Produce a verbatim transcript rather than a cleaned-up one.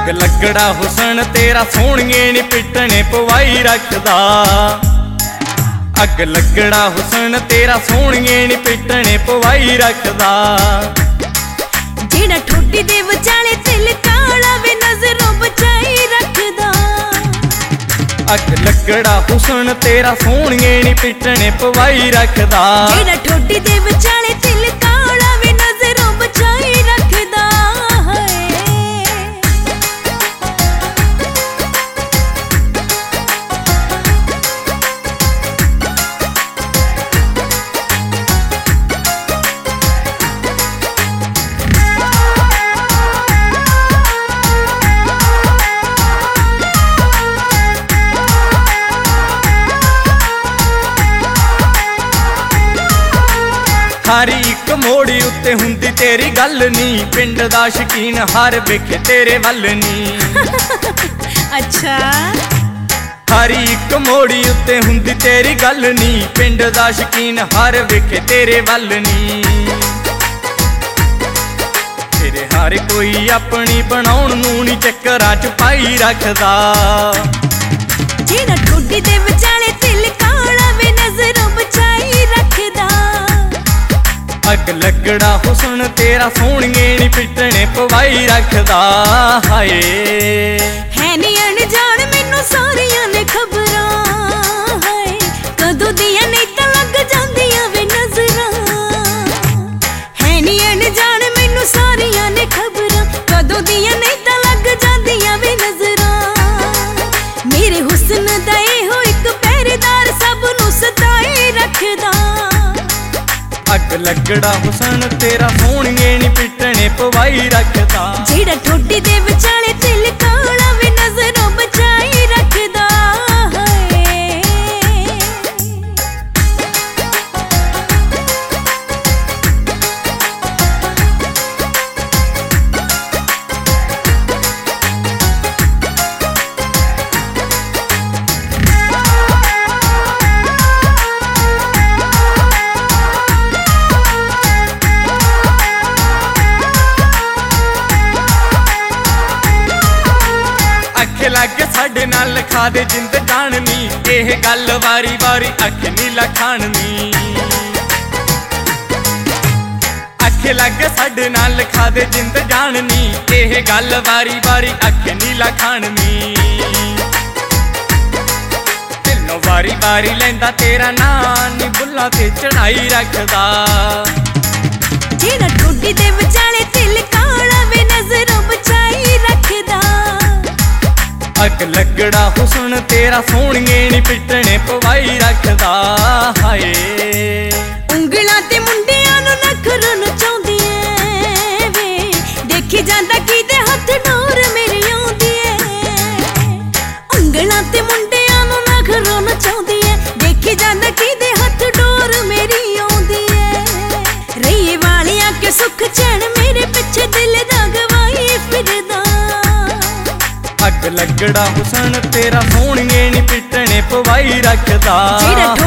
अग लगड़ा हुसन तेरा सोहणिए नी पिटने पवाई रखदा। अग लगड़ा हुसन तेरा सोहणिए नी पिटने पवाई रखदा। जेड़ा ठोडी दे विचाले तिल काला वे नजरों बचाई रखदा। अग लगड़ा हुसन तेरा सोहणिए नी पिटने पवाई रखदा। जेड़ा ठोडी दे विचाले तिल काला वे नजरों बचाई रखदा। हर एक मोड़ी उत्ते हुंदी तेरी गल नी, पिंड दा शकीन हर वेखे तेरे वल नी। अच्छा हर एक मोड़ी उत्ते हुंदी तेरी गल नी, पिंड दा शकीन हर वेखे तेरे वल नी। तेरे हर कोई अपनी बनाउण नूं नी चक्करां च पाई रखदा। जेड़ा ठोडी दे विचाले तिल काला वे नजरों बचाई रखदा। अग लगड़ा हुसन तेरा सोहणिए नी पिटने पवाई रखदा। हाय है नी अनजान मैनू सारियां ने खबरां, हाय कदों दियां नहीं तां लग जांदियां वे नजरां। है नी अनजान मैनू सारियां ने खबरां, कदों दियां नहीं तां लग जांदियां वे नजरां। मेरे हुस्न दा इहो इक पहरेदार सब नूं सताई रखदा। अग लगड़ा हुसन तेरा सोहणिए नी पिटने पवाई रखदा। जेड़ा ठोडी दे विचाले तिल काला वे नजरों बचाई रखदा। लग साडे नाल लिखा दे जिंद जाननी, एह गल वारी वारी अख नी लखाणनी। अख लग साडे नाल लिखा दे जिंद जाननी, एह गल वारी वारी अख नी लखाणनी। दिलों वारी वारी लैंदा तेरा नाम नी बुल्लां ते चढ़ाई रखदा। जेड़ा ठोडी दे विचाले तिल काला वे नजरों बचाई रखदा। अग लगड़ा हुसन तेरा सोहणिए नी पिटने पवाई रखदा। हाय उंगलां ते मुंडियां नूं नखर नचाउंदी ऐ वे, देखी जांदा किदे हत्थ डोर मेरी आउंदी ऐ। उंगलां ते मुंडियां नूं नखर नचाउंदी ऐ, देखी जांदा किदे हत्थ डोर मेरी आउंदी ऐ। रहीए वालियां के सुख चैन मेरे पिछे दिल दा गवाई फिरदा। अग लगड़ा हुसन तेरा सोहणिए नी पिटने पवाई रखदा।